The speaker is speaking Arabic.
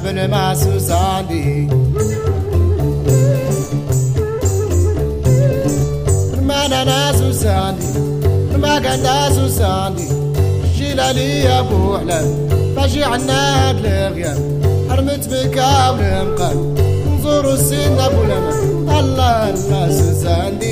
بالما سوساندي ما انا سوساندي ما كان سوساندي جيلالي يا ابو حلال فاجي عنا الغياب حرمت بك والمقام نزورو السين ابو لما الله الله سوساندي